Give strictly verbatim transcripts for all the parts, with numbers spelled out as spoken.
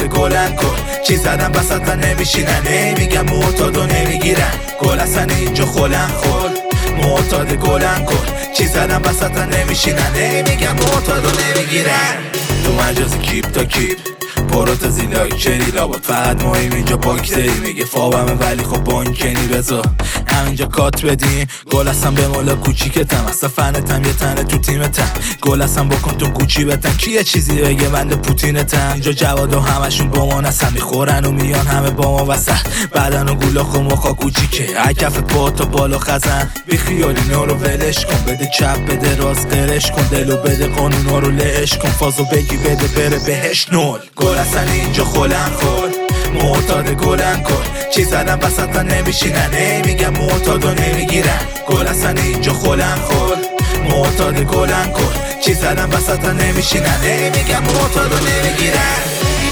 معتاد گلن کن چی زدم بسط نمیشینن ای میگم معتادو نمیگیرن گل اصلا اینجا خلن خود معتاد گلن کن چی زدم بسط نمیشینن ای میگم معتادو نمیگیرن تو مجازی کیپ تا کیپ پروتزی لایک چری لابد فقط مهم اینجا باکتری میگه فابمه ولی خب بانکنی بذار همینجا کات بدیم گل هستم به مولا کوچیکتم اصلا فنتم یه تنه تو تیمتم گل هستم بکن تو کوچی بتن کی یه چیزی بگه بنده پوتینتم اینجا جواد و همشون با ما نسن میخورن و میان همه با ما وسط بدن و گولاخ و مخا کوچیکه ای کفت با تا بالا خزن بی خیالی نارو ولش کن بده چپ بده راست قرش کن دلو بده قانونا رو لعش کن فازو بگی بده بره بهش نول گل اصلا اینجا خلن خود معتاد گلن کن چی زدم بسط نمیشینن ای میگم معتادو نمیگیرن گل اصلا اینجا خلن خود معتاد گلن کن چی زدم بسط نمیشینن ای میگم معتادو نمیگیرن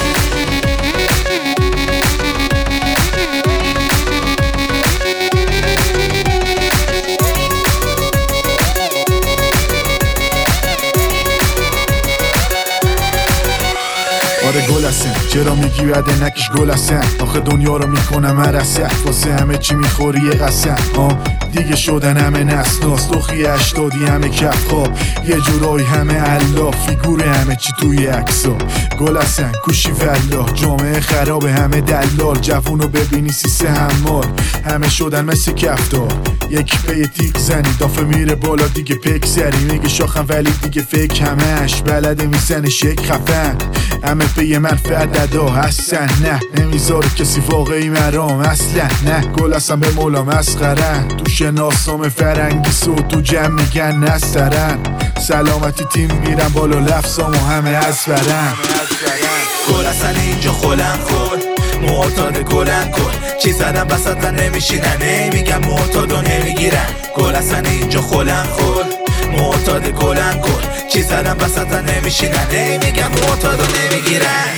آره گل هستن چرا میگی بده نکش گل هستن آخه دنیا رو میکنم مرسه واسه همه چی میخوری یه قسم آه دیگه شدن همه نسناس دوخی اشتادی همه کف خواب یه جورایی همه علا فیگور همه چی توی عکسا گل هستن کوشی والله جامعه خراب همه دلال جوونو ببینی سیسه همال همه شدن مثل کفتار یکی پی تیک زنی دافه میره بالا دیگه پک سری میگه شاخم ولی دیگه فکر همش بلده میزنه شک خفن همه پی منفعت ددا هستن نه نمیذاره کسی واقعی مرام اصلا نه گل هستن به مولا مسخرن تو شناسام فرنگی سو تو جمع میگن نسترن سلامتی تیم میرن بالا لفظام و همه از برن گل اصلا اینجا خلن خود معتاد گلن کن چی زدم بسط نمیشینن ای میگم معتادو نمیگیرن گل اصلا اینجا خلن خود معتاد گلن کن چی زدم بسط نمیشینن ای میگم معتادو نمیگیرن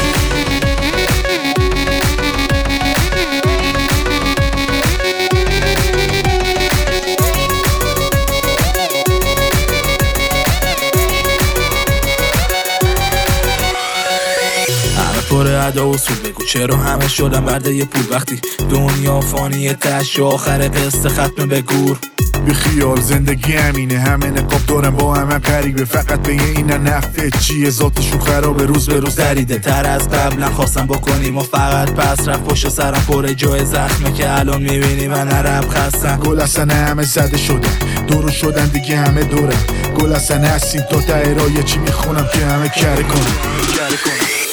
پر ادا و سود بگو چرا همه شدن برده یه پول وقتی دنیا فانیه تش آخر قصه ختم به گور بی خیال زندگی همینه همه نقاب دارن با همه قریبه فقط به این نفته چیه ذاتشون خرابه روز به روز دریده تر از قبلا خواستم بکنیم و فقط پس رفت پشت سرم پر جای زخمه که الان میبینی من نرم خستم گل اصلا همه زده شدن دورو شدن دیگه همه دورن گل اصلا هستیم تا ته راه چی میخونم که همه کره کنم